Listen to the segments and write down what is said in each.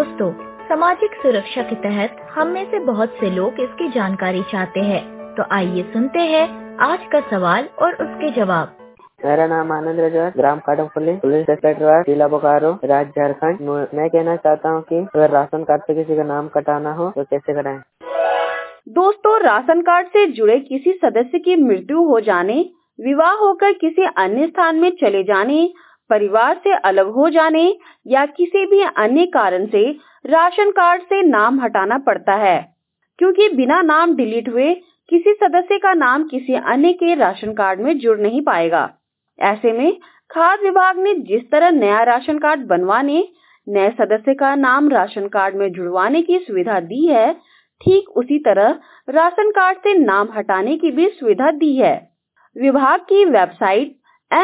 दोस्तों, सामाजिक सुरक्षा के तहत हम में से बहुत से लोग इसकी जानकारी चाहते हैं, तो आइए सुनते हैं आज का सवाल और उसके जवाब। मेरा नाम आनंद रजवार, ग्राम काटमपल्ली, पुलिस इंस्पेक्टर, जिला बोकारो, राज्य झारखंड। मैं कहना चाहता हूँ कि अगर राशन कार्ड से किसी का नाम कटाना हो तो कैसे कराएं? दोस्तों, राशन कार्ड से जुड़े किसी सदस्य की मृत्यु हो जाने, विवाह होकर किसी अन्य स्थान में चले जाने, परिवार से अलग हो जाने या किसी भी अन्य कारण से राशन कार्ड से नाम हटाना पड़ता है, क्योंकि बिना नाम डिलीट हुए किसी सदस्य का नाम किसी अन्य के राशन कार्ड में जुड़ नहीं पाएगा। ऐसे में खाद्य विभाग ने जिस तरह नया राशन कार्ड बनवाने, नए सदस्य का नाम राशन कार्ड में जुड़वाने की सुविधा दी है, ठीक उसी तरह राशन कार्ड से नाम हटाने की भी सुविधा दी है। विभाग की वेबसाइट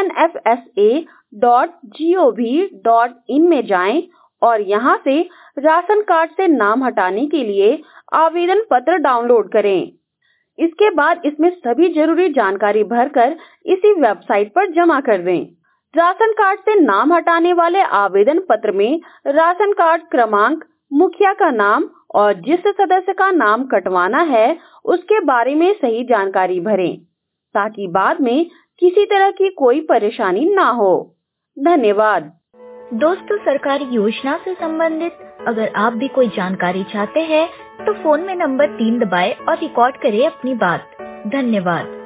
nfsa.gov.in में जाएं और यहां से राशन कार्ड से नाम हटाने के लिए आवेदन पत्र डाउनलोड करें। इसके बाद इसमें सभी जरूरी जानकारी भरकर इसी वेबसाइट पर जमा कर दें। राशन कार्ड से नाम हटाने वाले आवेदन पत्र में राशन कार्ड क्रमांक, मुखिया का नाम और जिस सदस्य का नाम कटवाना है उसके बारे में सही जानकारी भरें, ताकि बाद में किसी तरह की कोई परेशानी ना हो। धन्यवाद। दोस्तों, सरकारी योजना से संबंधित अगर आप भी कोई जानकारी चाहते हैं तो फोन में नंबर 3 दबाएं और रिकॉर्ड करें अपनी बात। धन्यवाद।